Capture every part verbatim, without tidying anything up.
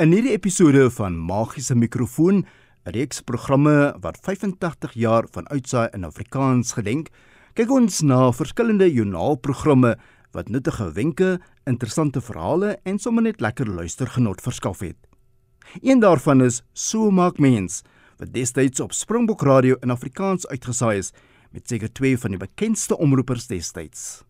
In hierdie episode van Magiese Mikrofoon, 'n reeks programme wat vyfentagtig jaar van uitsaai in Afrikaans gedenk, kyk ons na verskillende joernaalprogramme wat nuttige wenke, interessante verhale en sommer net lekker luistergenot verskaf het. Een daarvan is So Maak Mens, wat destyds op Springbok Radio in Afrikaans uitgesaai is, met seker twee van die bekendste omroepers destyds.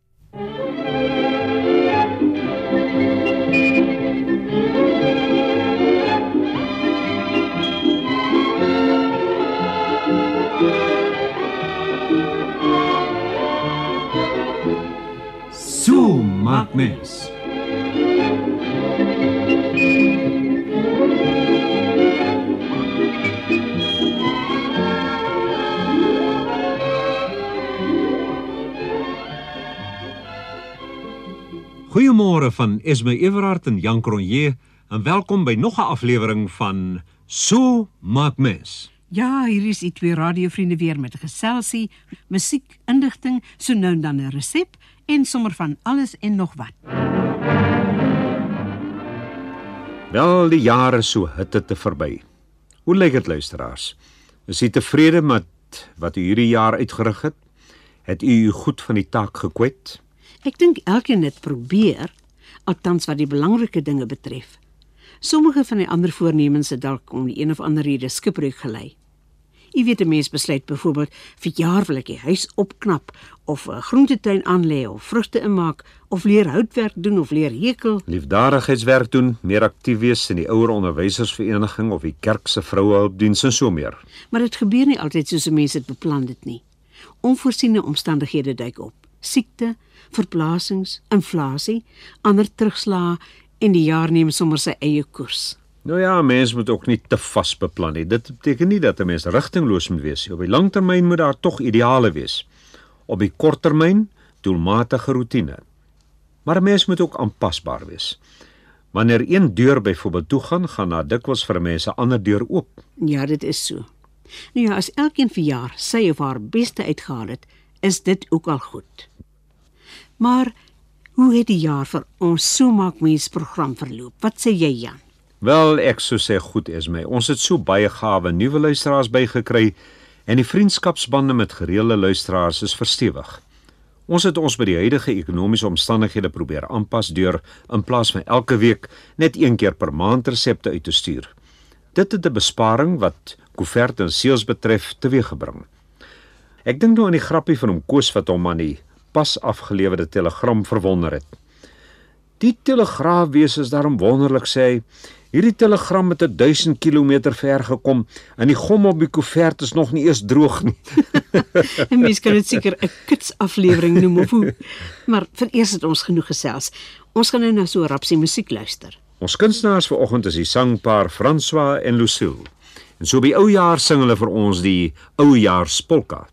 So Maak Mens. Goeiemôre van Esme Everhard en Jan Cronje en welkom by nog 'n aflewering van So Maak Mens. Ja, hier is die twee radiovriende weer met 'n geselsie, musiek, inligting, so nou en dan 'n resep en sommer van alles en nog wat. Wel, die jare so hitte te verby. Hoe lyk dit, luisteraars? Is u tevrede met wat u hierdie jaar uitgerig het? Het u u goed van die taak gekwyt? Ek dink elkeen het probeer, althans wat die belangrike dinge betref. Sommige van die ander voornemens het dalk om die een of ander rede skipbreuk gelei. Jy weet, 'n mens besluit byvoorbeeld, vir jaar wil ek die huis opknap, of 'n groentetuin aanlê, of vrugte inmaak, of leer houtwerk doen, of leer hekel. Liefdadigheidswerk doen, meer aktief wees in die ouer onderwysersvereniging of die kerk se vrouehulpdiens en so meer. Maar dit gebeur nie altyd soos 'n mens dit beplan dit nie. Onvoorsiene omstandighede duik op. Siekte, verplasings, inflasie, ander terugslae en die jaar neem sommer sy eie koers. Nou ja, mens moet ook nie te vas beplan nie. Dit beteken nie dat 'n mens rigtingloos moet wees. Op die langtermyn moet daar tog ideale wees. Op die korttermyn doelmatige roetine. Maar 'n mens moet ook aanpasbaar wees. Wanneer een deur byvoorbeeld toegaan, gaan daar dikwels vir 'n mens 'n ander deur oop. Ja, dit is so. Nou ja, as elkeen vir jaar sy of haar beste uitgehaal het, is dit ook al goed. Maar hoe het die jaar vir ons So Maak Mens program verloop? Wat sê jy, Jan? Wel, ek sou sê goed is my. Ons het so baie gawe nuwe luisteraars bygekry en die vriendskapsbande met gereelde luisteraars is verstewig. Ons het ons by die huidige ekonomiese omstandighede probeer aanpas deur in plaas van elke week net een keer per maand resepte uit te stuur. Dit het 'n besparing wat koevert en seels betref teweeggebring. Ek dink nou aan die grappie van hom Koos wat hom aan die pas afgelewerde telegram verwonder het. Die telegraafwese is daarom wonderlik, sê hy. Hierdie telegram het duisend kilometer ver gekom en die gom op die koevert is nog nie eens droog nie. En mens kan dit seker 'n kits aflewering noem of hoe. Maar vereers het ons genoeg gesels. Ons gaan nou na so 'n rapsie musiek luister. Ons kunstenaars vanoggend is die sangpaar François en Lucille. En so by oujaar sing hulle vir ons die oujaarspolka.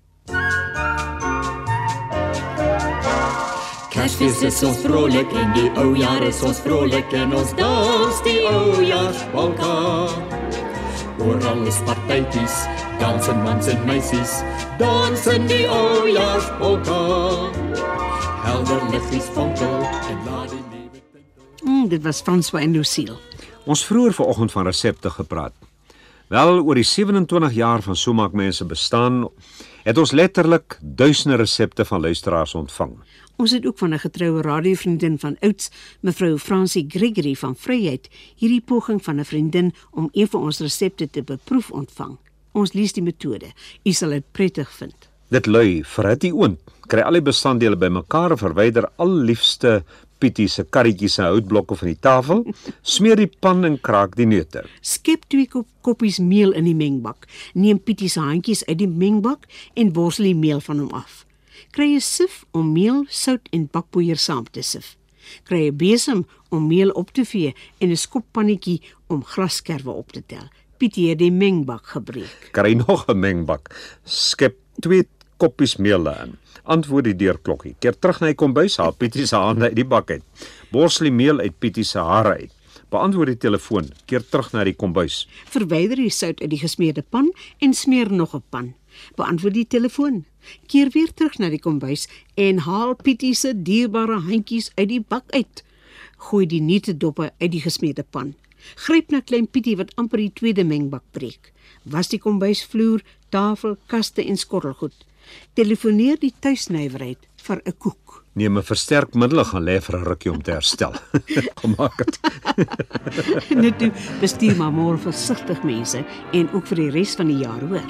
Kersfees is ons vrolik en die oujaar is ons vrolik en ons dans die oujaarspolka. Oral is partytjies, dansen mans en meisies, dansen die oujaarspolka. Helder liggies fonkel en laat die lewe tintel. Mm, dit was François en Lucille. Ons vroeër vanoggend van resepte gepraat. Wel, oor die sewenentwintig jaar van So Maak Mense bestaan, het ons letterlik duisende resepte van luisteraars ontvang. Ons het ook van 'n getroue radiovriendin van ouds, mevrou Francie Gregory van Vryheid, hierdie poging van 'n vriendin om een van ons resepte te beproef ontvang. Ons lees die metode. U sal dit prettig vind. Dit lui, verhit die oond, kry al die bestanddele bymekaar en verwyder al liefste Pietie se karretjies en houtblokke van die tafel, smeer die pan en kraak die neute. Skep twee kop koppies meel in die mengbak. Neem Pietie se handjies uit die mengbak en borsel die meel van hom af. Kry 'n sif om meel, sout en bakpoeier saam te sif. Kry 'n besem om meel op te vee en 'n skoppannetjie om graskerwe op te tel. Pietie het die mengbak gebreek. Kry nog 'n mengbak. Skep twee koppies meel in. Antwoord die deurklokkie. Keer terug na die kombuis, haal Pietie se hande uit die bak uit. Borsel die meel uit Pietie se hare uit. Beantwoord die telefoon. Keer terug na die kombuis. Verwyder die sout uit die gesmeerde pan en smeer nog 'n pan. Beantwoord die telefoon. Keer weer terug na die kombuis en haal Pietie se dierbare handjies uit die bak uit. Gooi die netedoppe uit die gesmeede pan. Gryp na klein Pietie wat amper die tweede mengbak breek. Was die kombuisvloer, tafel, kaste en skottelgoed. Telefoneer die tuisnywerheid vir 'n koek. Neem 'n versterkmiddel gaan lê vir 'n rukkie om te herstel. Kom maak dit. Net toe bestuur maar môre versigtig mense en ook vir die res van die jaar hoor.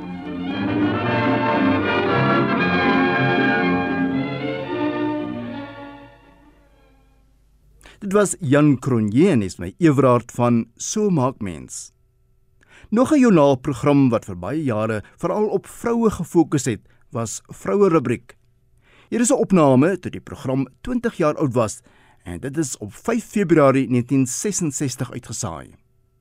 Dit was Jan Cronje en is my Everard van So Maak Mens. Nog 'n joernaalprogram wat vir baie jare veral op vroue gefokus het, was Vroue Rubriek. Hier is 'n opname toe die program twintig jaar oud was en dit is op vyf Februarie negentien sesensestig uitgesaai.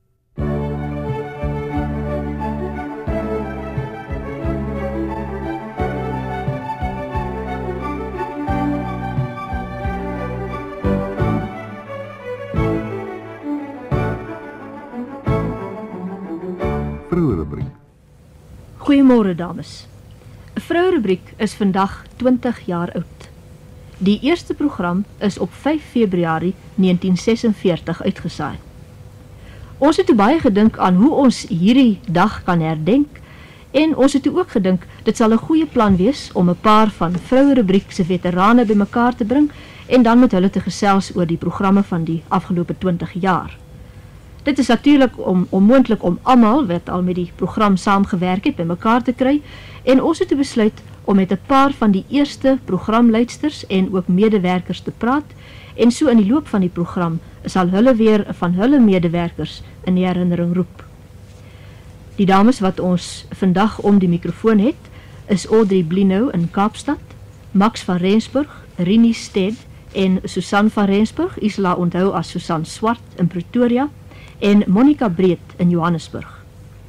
Vrouerubriek. Goeiemôre dames. 'n Vrouerubriek is vandag twintig jaar oud. Die eerste program is op vyf Februarie negentien sesenveertig uitgesaai. Ons het toe baie gedink aan hoe ons hierdie dag kan herdenk en ons het toe ook gedink dit sal 'n goeie plan wees om 'n paar van Vrouerubriek se veterane bymekaar te bring en dan met hulle te gesels oor die programme van die afgelope twintig jaar. Dit is natuurlik om, onmoontlik om almal wat al met die program saamgewerk het bymekaar te kry en ons het toe besluit om met 'n paar van die eerste programleidsters en ook medewerkers te praat en so in die loop van die program sal hulle weer van hulle medewerkers in die herinnering roep. Die dames wat ons vandag om die mikrofoon het is Audrey Blinow in Kaapstad, Max van Rensburg, Rini Stead en Susan van Rensburg, Isla onthou as Susan Swart in Pretoria en Monica Breed in Johannesburg.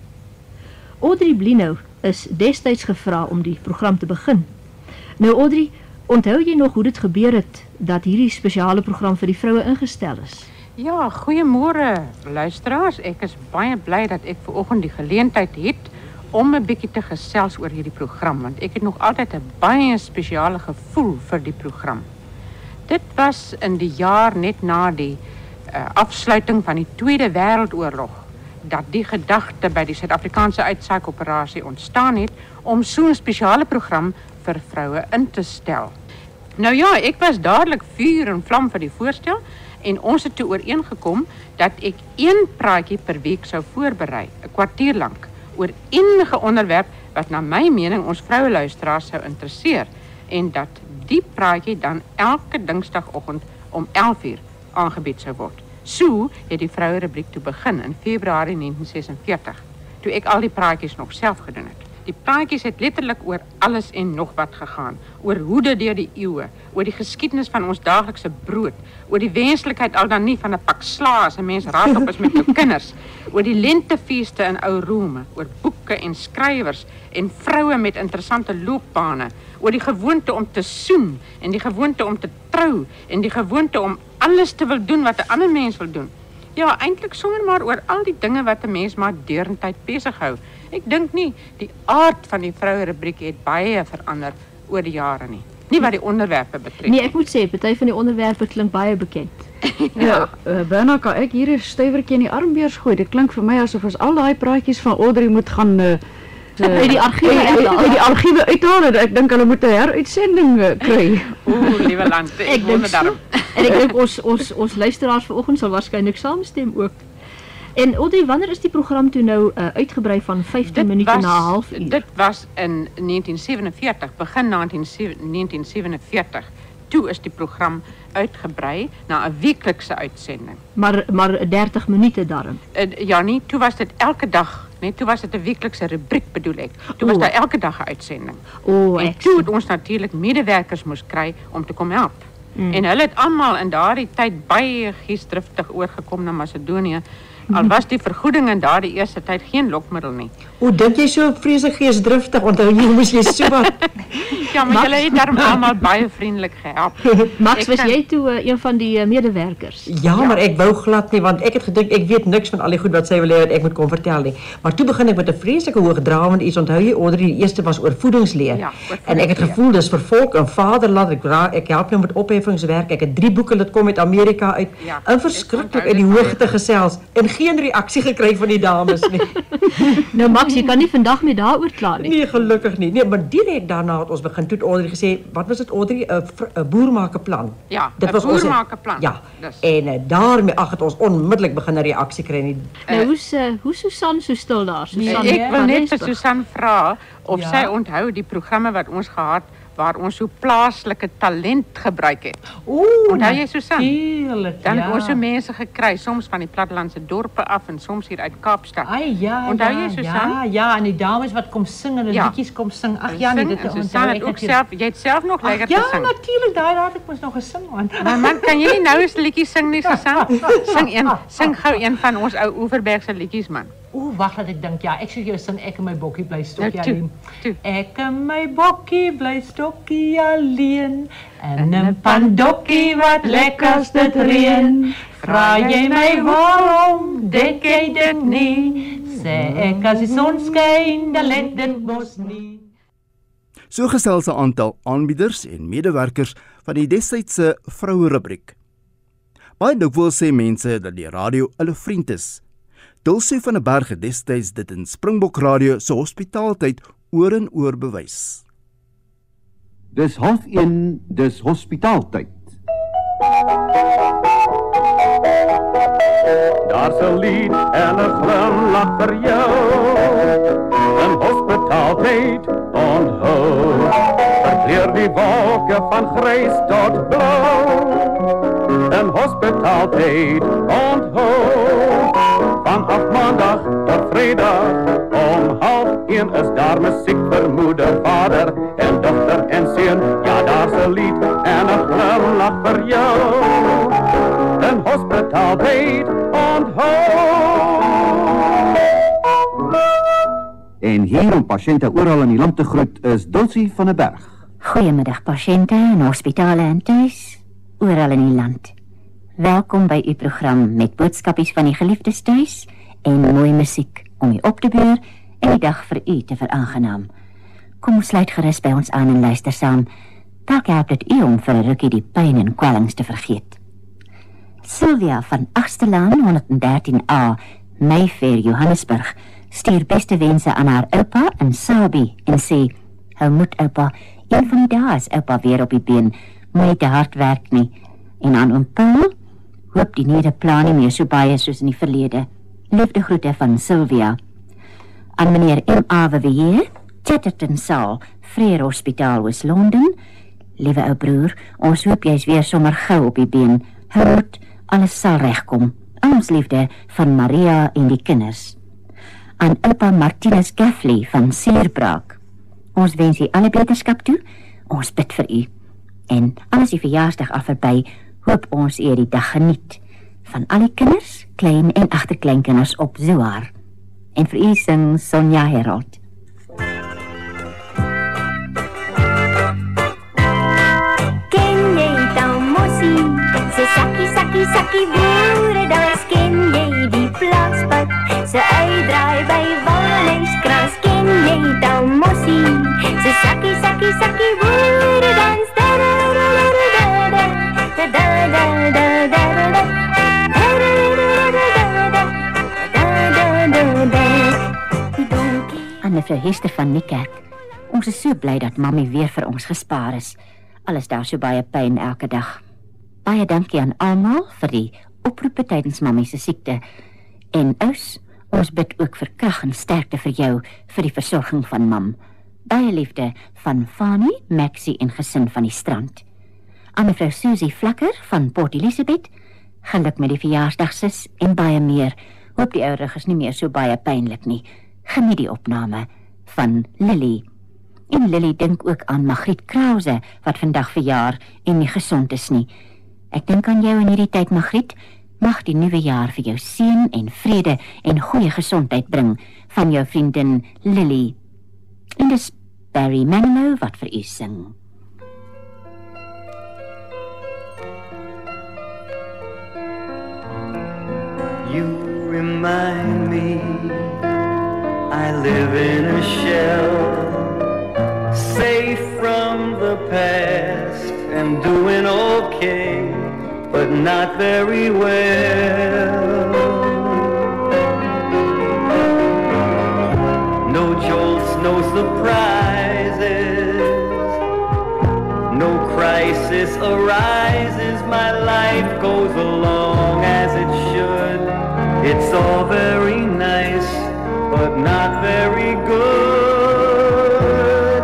Audrey Blinow is destyds gevra om die program te begin. Nou Audrey, onthou jy nog hoe dit gebeur het dat hierdie spesiale program vir die vroue ingestel is? Ja, goeiemôre luisteraars. Ek is baie bly dat ek vanoggend die geleentheid het om 'n bietjie te gesels oor hierdie program, want ek het nog altyd 'n baie spesiale gevoel vir die program. Dit was in die jaar net na die uh, afsluiting van die Tweede Wêreldoorlog dat die gedagte by die Suid-Afrikaanse uitsaaioperasie ontstaan het om so 'n spesiale program vir vroue in te stel. Nou ja, ek was dadelik vuur en vlam vir die voorstel en ons het toe ooreengekom dat ek een praatjie per week sou voorberei, 'n kwartier lank, oor enige onderwerp wat na my mening ons vroue luisteraars sou interesseer en dat die praatjie dan elke Dinsdagoggend om elf uur aangebied sou word. So het die vroue rubriek toe begin in Februarie negentien sesenveertig, toe ek al die praatjies nog self gedoen het. Die praatjies het letterlik oor alles en nog wat gegaan, oor hoede deur die eeue, oor die geskiedenis van ons daaglikse brood, oor die wenslikheid al dan nie van 'n pak sla as 'n mens raadop is met jou kinders, oor die lentefeeste in ou Rome, oor boeke en skrywers en vroue met interessante loopbane, oor die gewoonte om te soen en die gewoonte om te trou en die gewoonte om alles te wil doen wat 'n ander mens wil doen. Ja, eintlik sommer maar oor al die dinge wat 'n mens maar deurentyd besig hou. Ek dink nie die aard van die vroue rubriek het baie verander oor die jare nie. Nie wat die onderwerpe betref. Nee, ek moet sê, party van die onderwerpe klink baie bekend. Ja, uh, Berna, kan ek hier 'n stuivertjie in die armbeers gooi? Dit klink vir my asof ons al daai praatjies van Audrey moet gaan uh, uit die argiewe uithaal. Uit die argiewe uithaal. Ek dink hulle moet 'n heruitsending uh, kry. Oeh, liewe land, ek, ek wonder daarom. En ek dink ons ons ons luisteraars vanoggend sal waarskynlik saamstem ook. En Audrey, wanneer is die program toe nou uh, uitgebrei van vyftien minute na 'n halfuur? Dit was in negentien sewenveertig, begin negentien sewenveertig. Toe is die program uitgebrei na 'n weeklikse uitsending. Maar maar dertig minute daarin. Uh, ja nie, toe was dit elke dag. Nee, toe was dit 'n weeklikse rubriek bedoel ek. Toe was O. daar elke dag 'n uitsending. O, En ek toe het ons natuurlik medewerkers moes kry om te kom help. Mm. En hulle het almal in daardie tyd baie geesdriftig oorgekom na Macedonië. Al was die vergoeding in daardie eerste tyd geen lokmiddel nie. O, dink jy so vreeslik geesdriftig? Onthou jy moes jy so wat ja, maar julle het daarom almal baie vriendelik gehelp. Max, Ek was kan- jy toe uh, een van die uh, medewerkers? Ja, maar ek wou glad nie, want ek het gedink ek weet niks van al die goed wat sy wil hê dat ek moet kom vertel nie. Maar toe begin ek met 'n vreeslike hoogdrawende iets. Onthou jy, Audrey, die eerste was oor voedingsleer. Ja, oor en ek het voedingsleer. gevoel dis vir volk en vaderland. Ek dra- ek help nou met opheffingswerk. Ek het drie boeke laat kom uit Amerika uit. Ja, en ek verskriklik onthou uit die dit hoogte gesels en geen reaksie gekry van die dames nie. Nou Max, jy kan nie vandag met daaroor kla nie. Nee, gelukkig nie. Nee, maar direk daarna het ons begin toe het Audrey gesê, wat was dit Audrey? 'n vr- 'n boer maak 'n plan. Ja, Dit 'n was ons- boer maak 'n plan. Ja. Dis- En uh, daarmee ag het ons onmiddellik begin 'n reaksie kry nie. Nou hoe's uh, hoe Susan so stil daar? Susan Ek wil van net vir Rensburg. Susan vra of Ja. sy onthou die programme wat ons gehad waar ons so plaaslike talent gebruik het. Oeh, Onthou jy, Susan? Natuurlijk, Dan ja. het ons so mense gekry, soms van die plattelandse dorpe af en soms hier uit Kaapstad. Ai ja, Onthou ja, jy, Susan? Ja, ja, en die dames wat kom sing en die Ja. liedjies kom sing. Ag En ja, nee, sing, dit en onthou Susan het ek ook natuurlijk. self, jy het self nog lekker Ag, ja, gesing. natuurlijk, daar had ek mos nog gesing man. Maar man, kan jy nie nou eens liedjies sing nie, Susan? Sing een, sing gou een van ons ou Oeverbergse liedjies, man. Oeh, wag dat ek dink, ja, ek sê jou sing ek en my bokkie bly stokkie Nou, toe, alleen. toe. Ek en my bokkie bly stokkie alleen. En 'n pandokkie wat lekkers dit reën. Vra jy my waarom, dink jy dit nie? Sê ek as die son skyn, dan let dit mos nie. So gesels 'n aantal aanbieders en medewerkers van die destydse vroue rubriek. Baie dikwels sê mense dat die radio hulle vriend is. Dulcie van der Berg het destyds dit in Springbok Radio se hospitaaltyd oor en oor bewys. Dis half een, dis hospitaaltyd. Daar's 'n lied en 'n glimlach vir jou. 'n Hospitaaltyd onthou. Verkleur die wolke van grys tot blou. 'n Hospitaaltyd onthou. Vanaf maandag tot vrydag om half een is daar musiek vir moeder, vader en dogter en seun. Ja, daar's 'n lied en 'n glimlach vir jou. 'n Hospitaaltyd onthou. En hier om pasiënte oral in die land te groet is Dulcie van der Berg. Goeiemiddag pasiënte in hospitale en tuis, oral in die land. Welkom by u program met boodskapies van die geliefdes tuis en mooi musiek om u op te beur en die dag vir u te veraangenaam. Kom sluit gerus by ons aan en luister saam. Dalk help dit u om vir 'n rukkie die pyn en kwellings te vergeet. Sylvia van Agsterlaan honderddertien A, Mayfair, Johannesburg, stuur beste wense aan haar oupa in Sabie en sê, hou moed oupa, een van die dae is oupa weer op die been, moenie te hard werk nie. En aan oom Paul, hoop die nede plan nie meer so baie soos in die verlede. Liefde groete van Sylvia. Aan meneer M A Vivier, Chatterton Saal, Frere Hospitaal, West-London. Liewe ou broer, ons hoop jy is weer sommer gou op die been. Hou moed, alles sal regkom. Ons liefde van Maria en die kinders. Aan oupa Martinus Gaffley van Seerbraak. Ons wens u alle beterskap toe. Ons bid vir u. En alles die verjaarsdag af verby, hoop ons u die dag geniet. Van al die kinders, klein en agterkleinkinders op Zoar. En vir u sing Sonja Herold. Ken jy dan Mossie, se sakkie, sakkie, sakkie boerendans? Ken jy die plaaspad, se uitdraai by Walningskras? Ken jy dan Mossie, se sakkie, sakkie, sakkie boerendans? Aan mevrou Hester van Niekerk. Ons is so bly dat mami weer vir ons gespaar is. Alles daar so baie pyn elke dag. Baie dankie aan almal vir die oproepe tydens mami se siekte. En ons, ons bid ook vir krag en sterkte vir jou vir die versorging van mam. Baie liefde van Fanny, Maxie en gesin van die strand. Aan mevrou Susie Vlakker van Port Elizabeth. Geluk met die verjaarsdag sis en baie meer. Hoop die ou rug is nie meer so baie pynlik nie. Geniet die opname van Lily. En Lily dink ook aan Magriet Krause wat vandag verjaar en nie gesond is nie. Ek dink aan jou in hierdie tyd, Magriet. Mag die nuwe jaar vir jou seën en vrede en goeie gesondheid bring van jou vriendin Lily. En dis Barry Manilow wat vir u sing. You remind me I live in a shell, safe from the past and doing okay, but not very well. No jolts, no surprises, no crisis arises, my life goes along as it should. It's all very nice, but not very good.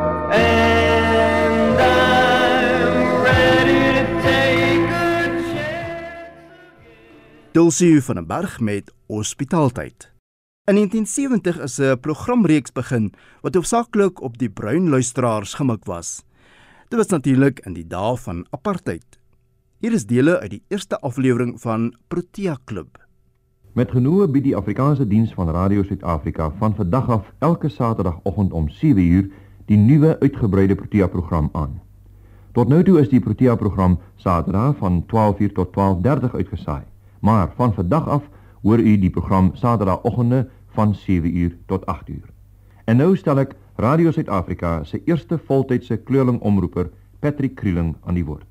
And I'm ready to take a chance. Dulcie van den Berg met Hospitaaltyd. In negentien sewentig is 'n programreeks begin wat hoofsaaklik op die bruin luisteraars gemik was. Dit was natuurlik in die dae van apartheid. Hier is dele uit die eerste aflewering van Protea Klub. Met genoeg bied die Afrikaanse diens van Radio Suid-Afrika van vandag af elke saterdagoggend om sewe uur die nuwe uitgebreide Protea-program aan. Tot nou toe is die Protea-program saterdag van twaalf uur tot twaalf dertig uitgesaai, maar van vandag af hoor u die program saterdagoggende van sewe uur tot agt uur. En nou stel ek Radio Suid-Afrika se eerste voltydse kleurling-omroeper Patrick Krieling aan die woord.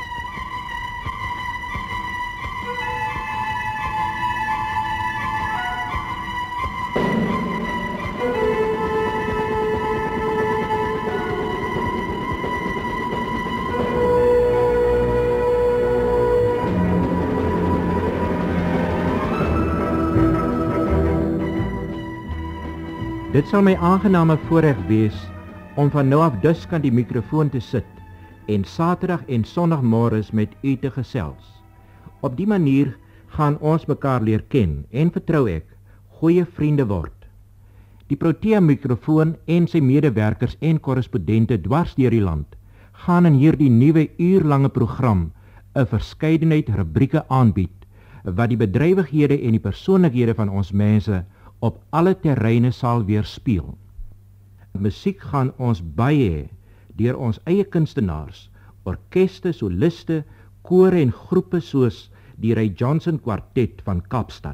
Dit sal my aangename voorreg wees om van nou af dus kan die mikrofoon te sit en Saterdag en Sondagmôres met u te gesels. Op die manier gaan ons mekaar leer ken en vertrou ek goeie vriende word. Die Protea mikrofoon en sy medewerkers en korrespondente dwars deur die land gaan in hierdie nuwe uurlange program 'n verskeidenheid rubrieke aanbied wat die bedrywighede en die persoonlikhede van ons mense op alle terreine sal weerspieël. Musiek gaan ons baie deur ons eie kunstenaars, orkeste, soliste, kore en groepe soos die Ray Johnson Kwartet van Kaapstad.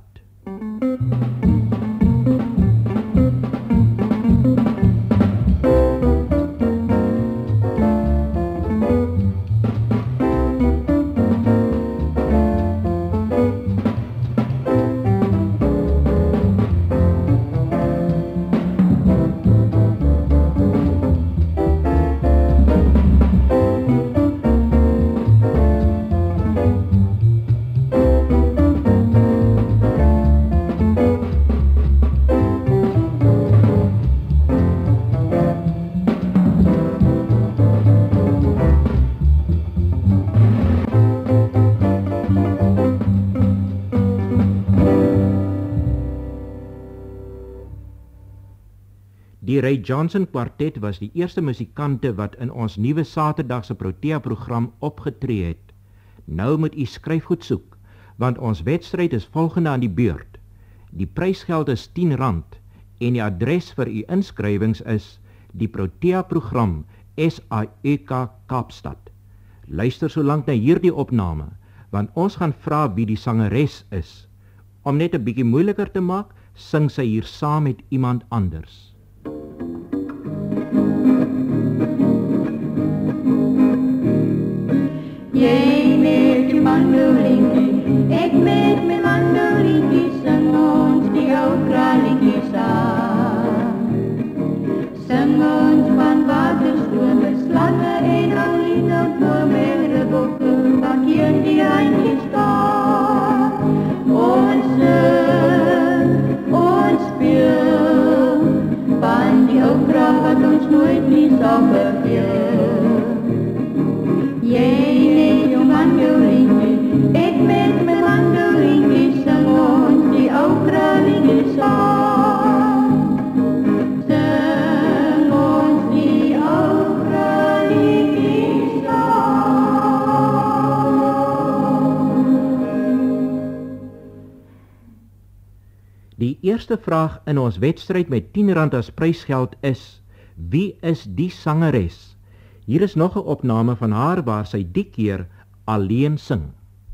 Die Ray Johnson Kwartet was die eerste musikante wat in ons nuwe Saterdagse Protea-program opgetree het. Nou moet u skryfgoed soek, want ons wedstryd is volgende aan die beurt. Die prysgeld is tien rand en die adres vir u inskrywings is die Protea-program S A E K Kaapstad. Luister solank na hierdie opname, want ons gaan vra wie die sangeres is. Om net 'n bietjie moeiliker te maak, sing sy hier saam met iemand anders. Jy met die mandolinkie, ek met my mandolinkie, sing ons die ou kralietjie saam. Sing ons van waterstrome, slange en alina, bome, rebokke, wat hier in die eindjie staan. Ons sing, ons speel, van die ou kraal wat ons nooit nie sal vergeel. Jy met jou mandolinkie, ek met my mandolinkie, sing ons die ou kralietjie saam. Sing ons die ou kralietjie saam. Die eerste vraag in ons wedstryd met tien rand as prysgeld is, Wie is die sangeres? Hier is nog 'n opname van haar waar sy die keer alleen sing.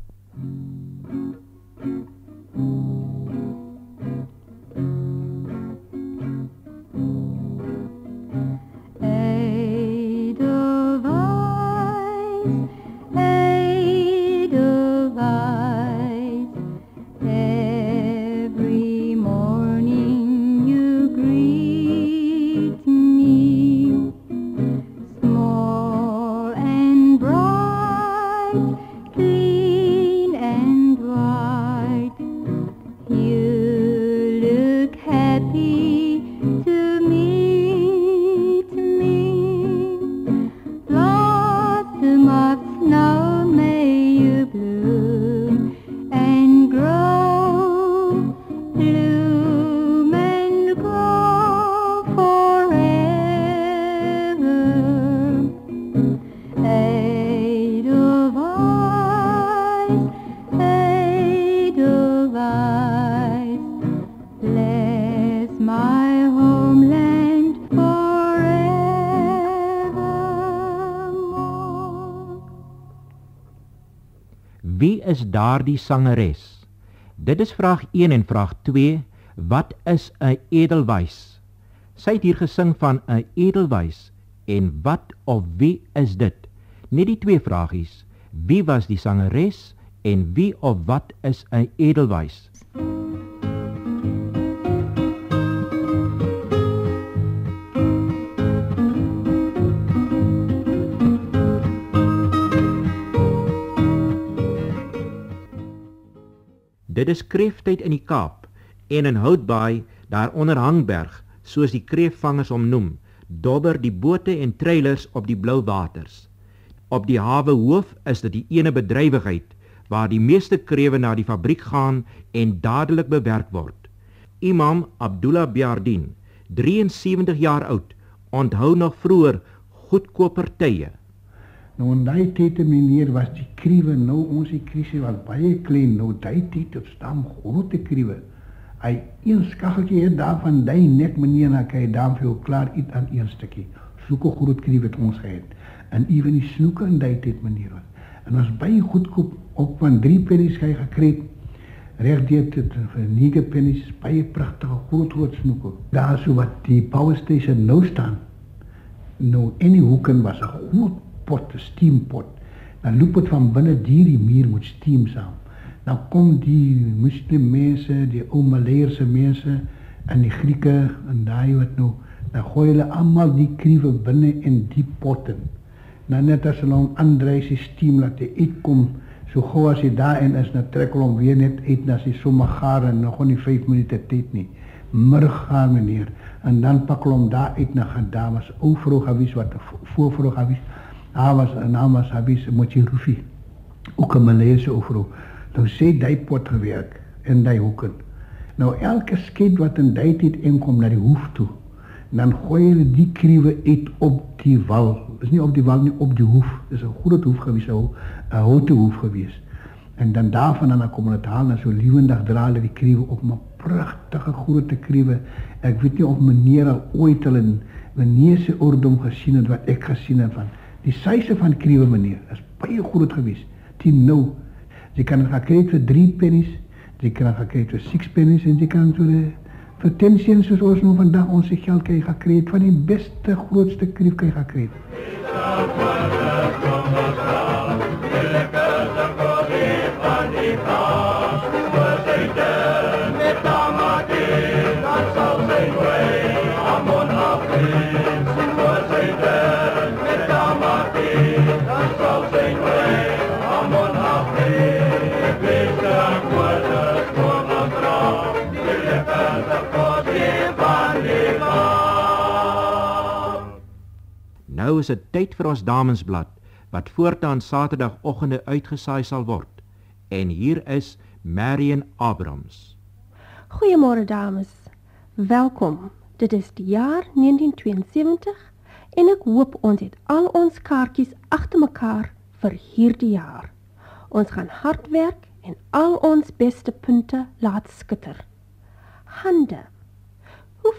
Wie is daardie sangeres? Dit is vraag een en vraag twee. Wat is 'n edelwys? Sy het hier gesing van 'n edelwys en wat of wie is dit? Net die twee vragies. Wie was die sangeres en wie of wat is 'n edelwys? Dit is kreeftyd in die Kaap en in Houtbaai, daar onder Hangberg, soos die kreefvangers hom noem, dobber die bote en treilers op die blou waters. Op die hawe hoof is dit die ene bedrywigheid waar die meeste krewe na die fabriek gaan en dadelik bewerk word. Imam Abdullah Biardien, drieënsewentig jaar oud, onthou nog vroeër goedkoper tye. Nou in die tyd, meneer, was die kriewe, nou ons die krisie was baie klein, nou die tyd op stam grote kriewe. Hy een skacheltjie het daar van die nek, meneer, dan kan jy daar veel klaar iets aan een stukkie. Soeke groot kriewe het ons gehad. En even die snoeke in die tyd, meneer. En was baie goedkoop, ook van drie pennies ga jy gekreed. Rechtdeed het vir negen pennies, baie prachtige groot groot snoeke. Daar so wat die power station nou staan, nou in die hoeken was 'n groot pot, 'n steampot. Dan loop het van binnen die die muur met steam saam. Dan kom die moslim mense, die ou Maleerse mense en die Grieke en daai wat nou, dan gooi hulle allemaal die kriewe binne in die potten. Dan net as hulle hom aandry, die steam laat hy uitkom, so gauw as hy daarin is, dan trek hulle hom weer net uit, en as hy sommer gaar en nog nie vijf minuten tyd nie. Murg gaan meneer, en dan pak hulle hom daar uit, en gaan daar was ou vrou gewees, wat voorvrou gewees, Haar was, naam was Habis Mochirufi, ook een Maleerse oefrouw. Nou sê die pot gewerk in die hoeken. Nou elke skeet wat in die tijd inkom naar die hoef toe, dan gooi hulle die kriewe uit op die wal. Is niet op die wal, nie op die hoef. Het is een groot hoef geweest, een houten hoef geweest. En dan daarvan dan kom het halen, en zo liewendag draaien die kriewe op, maar prachtige grote kriewe. Ik weet niet of meneer al ooit al een Veneerse oordom gezien het, wat ik gezien heb van. Die size van kriewe meneer, dat is baie groot geweest. Die nou. Ze kan het gaan krijgen voor drie pennies, ze kan het gaan krijgen voor six pennies en ze kan het voor, voor ten cents, zoals nu vandaag onze geld kan je gaan krijgen. Van die beste, grootste krief kan je gaan krijgen. Nou is het tyd vir ons damesblad, wat voortaan saterdagoggende uitgesaai sal word. En hier is Marian Abrams. Goeiemôre dames, welkom. Dit is die jaar negentien tweeënsewentig en ek hoop ons het al ons kaartjies agter mekaar vir hierdie jaar. Ons gaan hard werk en al ons beste punte laat skitter. Hande. Hoe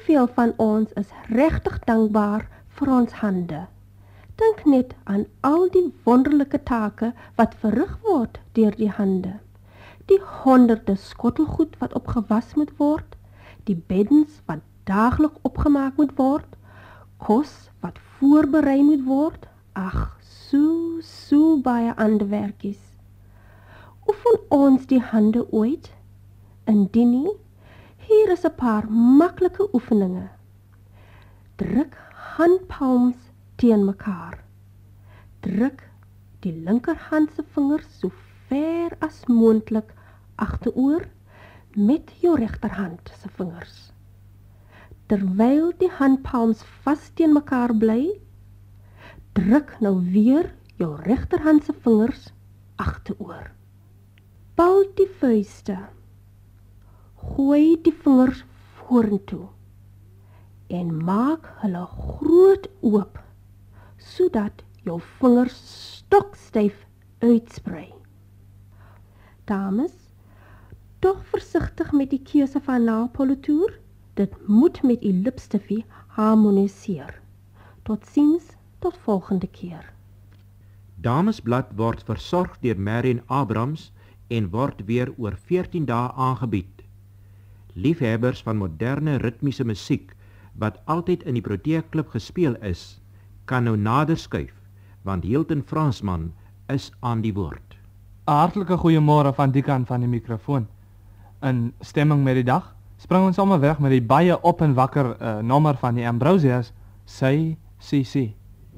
Soveel van ons is regtig dankbaar vir ons hande. Dink net aan al die wonderlike take wat verrig word deur die hande. Die honderde skottelgoed wat opgewas moet word, die beddens wat daaglik opgemaak moet word, kos wat voorberei moet word, ag, so, so baie ander werkies. Oefen ons die hande ooit? Indien nie, hier is 'n paar maklike oefeninge. Druk handpalms teen mekaar. Druk die linkerhand se vingers so ver as moontlik agteroor met jou regterhand se vingers. Terwyl die handpalms vas teen mekaar bly, druk nou weer jou regterhand se vingers agteroor. Bal die vuiste. Gooi die vingers vorentoe en maak hulle groot oop, sodat jou vingers stokstyf uitsprei. Dames, tog versigtig met die keuse van nailpolitoer. Dit moet met u lipstifie harmoniseer. Totsiens, tot volgende keer. Damesblad word versorg deur Marion Abrams en word weer oor veertien dae aangebied. Liefhebbers van moderne ritmiese musiek wat altyd in die Protea Klub gespeel is, kan nou nader skuif, want Hilton Fransman is aan die woord. 'n Hartlike goeiemôre van die kant van die mikrofoon. In stemming met die dag, spring ons sommer weg met die baie op en wakker uh, nommer van die Ambrosias, Sy C C.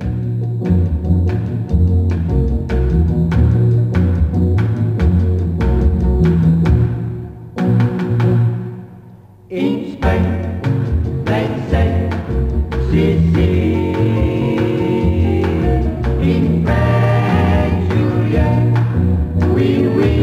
In Spanje, bij zij, Sicilië. In France, Julia, oui, oui.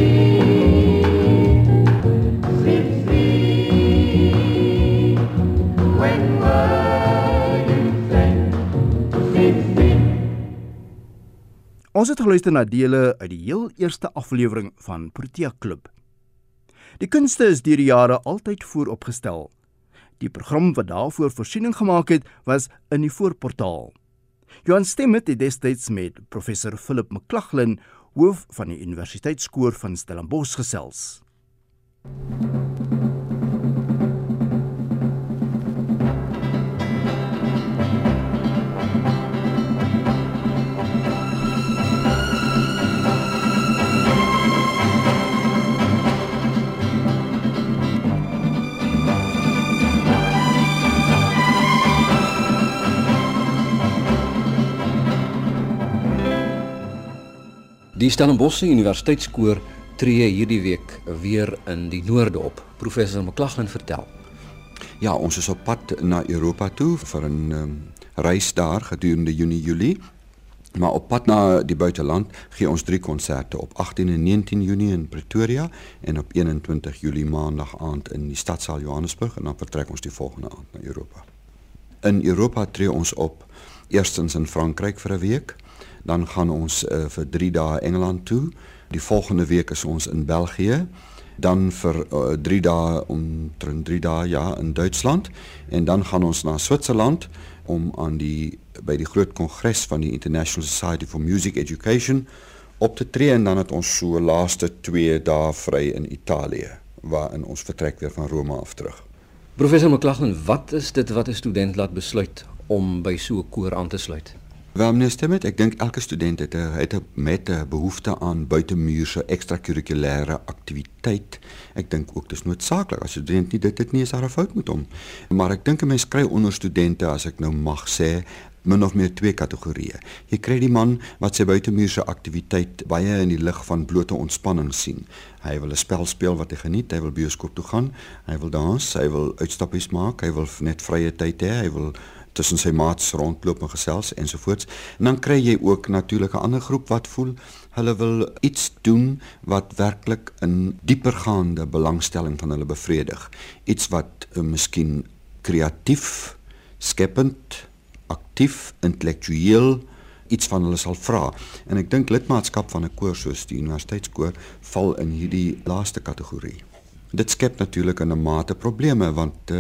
Sicily, when were you sent? Sicily. Ons het geluister na dele uit die heel eerste aflewering van Protea Klub. Die kunste is deur die jare altyd vooropgestel. Die program wat daarvoor voorsiening gemaak het, was in die voorportaal. Johan Stemmet het destyds met professor Philip McLachlan, hoof van die Universiteitskoor van Stellenbosch, gesels. Die Stellenbosch Universiteitskoor tree hierdie week weer in die noorde op. Professor McLachlan, vertel. Ja, ons is op pad na Europa toe vir 'n um, reis daar gedurende Junie, Julie. Maar op pad na die buiteland gee ons drie konserte op agttien en negentien Junie in Pretoria en op eenentwintig Julie maandag aand in die stadsaal Johannesburg en dan vertrek ons die volgende aand na Europa. In Europa tree ons op eerstens in Frankryk vir 'n week. Dan gaan ons uh, vir drie dae Engeland toe. Die volgende week is ons in België. Dan vir uh, drie dae omtrent drie dae ja in Duitsland en dan gaan ons na Switserland om aan die by die groot kongres van die International Society for Music Education op te tree en dan het ons so laaste twee dae vry in Italië waarin ons vertrek weer van Rome af terug. Professor McLachlan, wat is dit wat 'n student laat besluit om by so 'n koor aan te sluit? Wel, meneer Stemmet, ek dink elke student het 'n het 'n met 'n behoefte aan buitemuurse ekstrakurrikulêre aktiwiteit. Ek dink ook dis noodsaaklik as 'n student nie dit het nie is daar 'n fout met hom. Maar ek dink 'n mens kry onder studente, as ek nou mag sê, min of meer twee kategorieë. Jy kry die man wat sy buitemuurse aktiwiteit baie in die lig van blote ontspanning sien. Hy wil 'n spel speel wat hy geniet, hy wil bioskoop toe gaan, hy wil dans, hy wil uitstappies maak, hy wil net vrye tyd hê, hy wil tussen sy maats rondloop en gesels ensovoorts. En dan kry jy ook natuurlik 'n ander groep wat voel hulle wil iets doen wat werklik 'n diepergaande belangstelling van hulle bevredig. Iets wat uh, miskien kreatief, skepend, aktief, intellektueel iets van hulle sal vra. En ek dink lidmaatskap van 'n koor soos die universiteitskoor val in hierdie laaste kategorie. Dit skep natuurlik in 'n mate probleme want uh,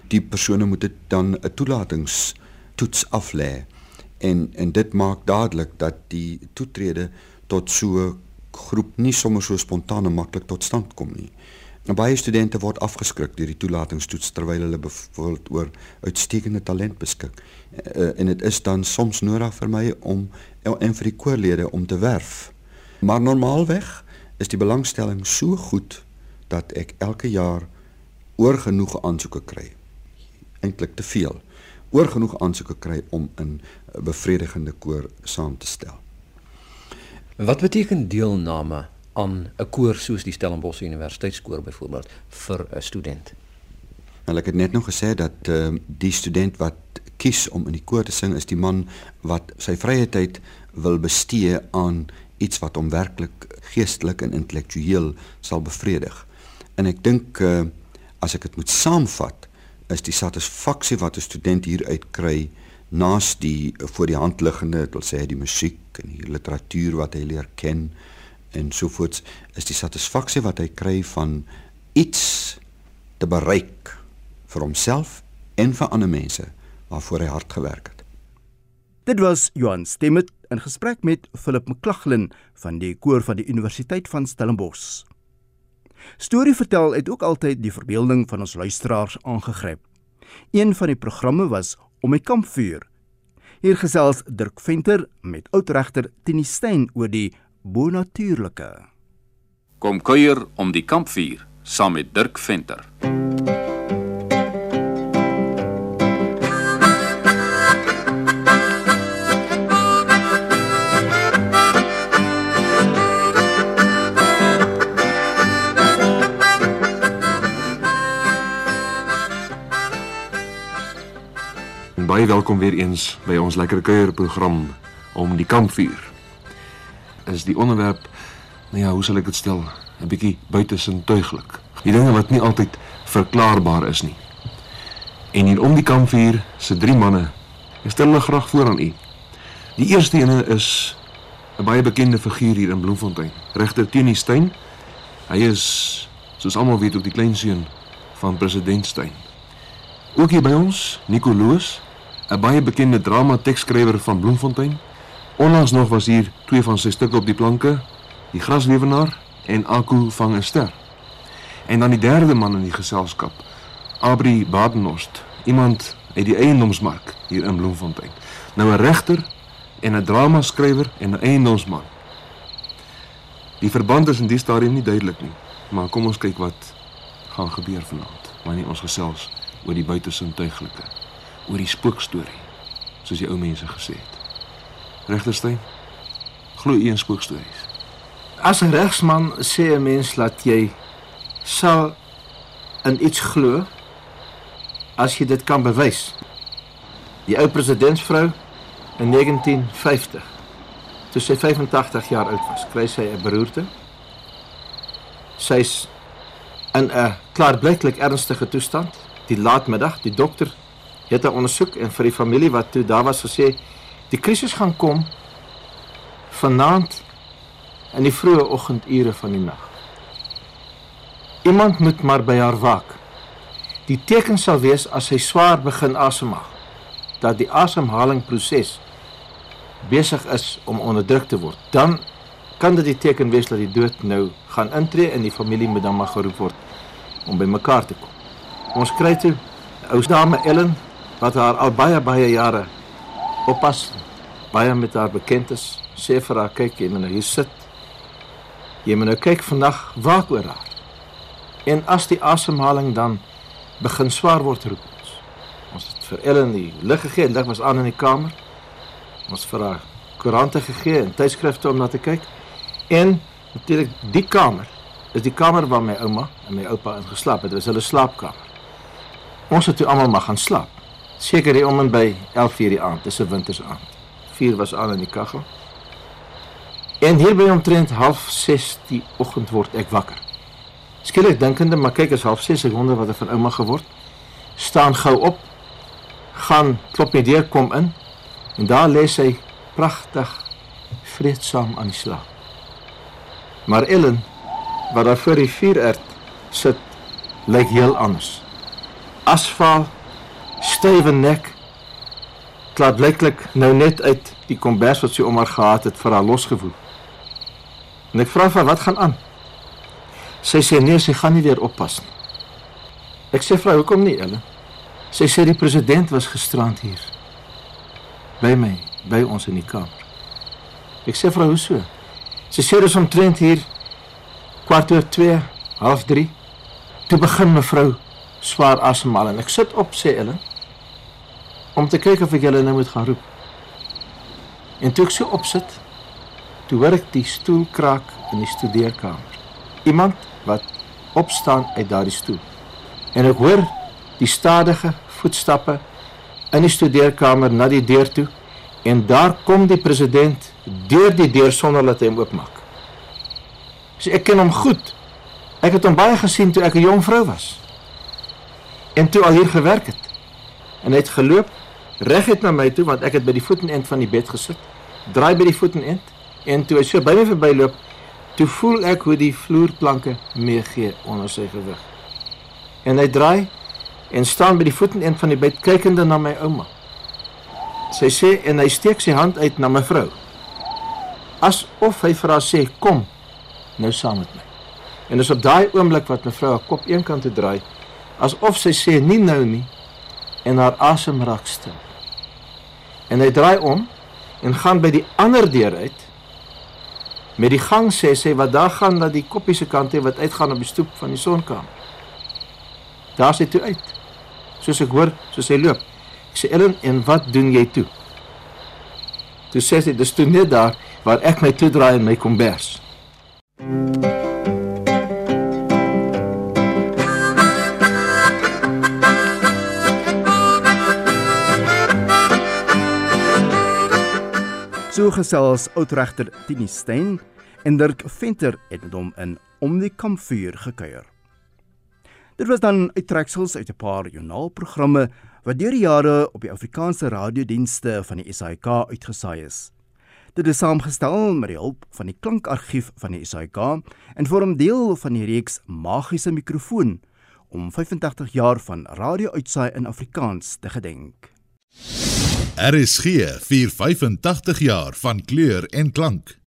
Die persone moet dit dan 'n toelatingstoets aflê. En en dit maak dadelik dat die toetrede tot so 'n groep nie sommer so spontaan en maklik tot stand kom nie. En baie studente word afgeskrik deur die toelatingstoets terwyl hulle byvoorbeeld oor uitstekende talent beskik. Uh, en dit is dan soms nodig vir my om en vir die koorlede om te werf. Maar normaalweg is die belangstelling so goed dat ek elke jaar oor genoeg aansoeke kry. Eintlik te veel. Oor genoeg aansoeke kry om 'n bevredigende koor saam te stel. Wat beteken deelname aan 'n koor soos die Stellenbosch Universiteitskoor byvoorbeeld vir 'n student? Wel, ek het net nog gesê dat uh, die student wat kies om in die koor te sing is die man wat sy vrye tyd wil bestee aan iets wat hom werklik geestelik en intellektueel sal bevredig. En ek dink uh, as ek dit moet saamvat, is die satisfaksie wat 'n student hieruit kry naas die voor die hand liggende, dit wil sê die musiek en die literatuur wat hy leer ken en sovoorts, is die satisfaksie wat hy kry van iets te bereik vir homself en vir ander mense waarvoor hy hard gewerk het. Dit was Johan Stemmet in gesprek met Philip McLachlan van die koor van die Universiteit van Stellenbosch. Storie vertel het ook altyd die verbeelding van ons luisteraars aangegryp. Een van die programme was Om die Kampvuur. Hier gesels Dirk Venter met oudregter Tini Steyn oor die bonatuurlike. Kom kuier om die kampvuur saam met Dirk Venter. Baie welkom weer eens by ons lekker kuierprogram Om die Kampvuur. Is die onderwerp, nou ja, hoe sal ek dit stel, 'n bietjie buitesintuiglik. Die dinge wat nie altyd verklaarbaar is nie. En hier om die kampvuur se drie manne, ek stel hulle graag voor aan u. Die eerste ene is 'n baie bekende figuur hier in Bloemfontein, regter Tini Steyn. Hy is, soos almal weet, ook die kleinseun van president Steyn. Ook hier by ons, Nico Loos, 'n baie bekende drama-tekskrywer van Bloemfontein. Onlangs nog was hier twee van sy stukke op die planke, Die Graslewenaar en Aku vang 'n ster. En dan die derde man in die geselskap, Abri Badenhorst, iemand uit die eiendomsmark hier in Bloemfontein. Nou 'n regter en 'n dramaskrywer en 'n eiendomsman. Die verband is in die stadium nie duidelik nie, maar kom ons kyk wat gaan gebeur vanaand, wanneer ons gesels oor die buitesintuiglike, oor die spookstorie, soos die ou mense gesê het. Regter Steyn, glo u in spookstories? As 'n regsman sê 'n mens dat jy sal in iets glo as jy dit kan bewys. Die ou presidentsvrou in negentien vyftig, toe sy vyfentagtig jaar oud was, kry sy 'n beroerte. Sy's in 'n klaarblyklik ernstige toestand. Die laatmiddag, die dokter het haar ondersoek en vir die familie wat toe daar was gesê, die krisis gaan kom vanaand in die vroeë oggendure van die nag. Iemand moet maar by haar waak. Die teken sal wees as sy swaar begin asemhaal, dat die asemhalingproses besig is om onderdruk te word. Dan kan dit die teken wees dat die dood nou gaan intree en die familie moet dan maar geroep word om by mekaar te kom. Ons kry toe ou dame Ellen, wat haar al baie, baie jare oppas, baie met haar bekend is, sê vir haar, kyk, jy moet nou hier sit, jy moet nou kyk vandag, waak oor haar. En as die asemhaling dan begin swaar word, roep ons. Ons het vir Ellen die lig gegee, en lig was aan in die kamer, ons vir haar koerante gegee en tydskrifte om na te kyk, en natuurlijk die kamer, is die kamer waar my ouma en my oupa in geslaap het, dit was hulle slaapkamer. Ons het toe allemaal maar gaan slaap. Seker die om en by elf uur die aand, dis 'n wintersaand. vier was aan in die kachel. En hier by omtrent half ses die oggend word ek wakker. Skielik dinkende, maar kyk, is half ses, ek wonder wat er van ouma geword. Staan gou op, gaan klop my deur, kom in, en daar lees sy pragtig, vreedsaam aan die slaap. Maar Ellen, wat daar voor die vuurerd sit, lyk heel anders. Asfaal stywe nek, klaar blyklik nou net uit die kombers wat sy om haar gehad het vir haar losgevoel. En ek vra vir wat gaan aan? Sy sê nee, sy gaan nie weer oppas nie. Ek sê vrou, hoekom nie, Ellen? Sy sê die president was gisterand hier. By my, by ons in die kamer. Ek sê vrou, hoe so? Sy sê dus omtrent hier, kwart oor twee, half drie, toe begin mevrou swaar asemhaal en ek sit op, sê Ellen, om te kyk of ek julle nou moet gaan roep. En toe ek so opsit, toe hoor ek die stoel kraak in die studeerkamer. Iemand wat opstaan uit daardie stoel. En ek hoor die stadige voetstappe in die studeerkamer na die deur toe en daar kom die president deur die deur sonder dat hy hom oopmaak. So ek ken hom goed. Ek het hom baie gesien toe ek 'n jong vrou was. En toe al hier gewerk het. En hy het geloop reguit na my toe want ek het by die voetenend van die bed gesit. Draai by die voetenend en toe hy so by my verbyloop, toe voel ek hoe die vloerplanke meegee onder sy gewig. En hy draai en staan by die voetenend van die bed kykende na my ouma. Sy sê en hy steek sy hand uit na mevrou. Asof hy vir haar sê, kom, nou saam met my. En dis op daai oomblik wat mevrou haar kop een kant toe draai, asof sy sê nie nou nie en haar asem raak stil. En hy draai om en gaan by die ander deur uit. Met die gang sê sy wat daar gaan na die koppie se kant toe wat uitgaan op die stoep van die sonkamer. Daar sy toe uit. Soos ek hoor, soos hy loop. Ek sê Ellen, en wat doen jy toe? Toe sê sy, dis toe net daar waar ek my toe draai in my kombers. So gesels oudregter Tini Stein en Dirk Venter het met hom in Om die Kampvuur gekuier. Dit was dan uittreksels uit 'n paar joernaalprogramme wat deur die jare op die Afrikaanse radiodienste van die S A I K uitgesaai is. Dit is saamgestel met die hulp van die klankargief van die S A I K en vorm deel van die reeks Magiese Mikrofoon om vyfentagtig jaar van radio-uitsaai in Afrikaans te gedenk. R S G vier vyfentagtig jaar van kleur en klank.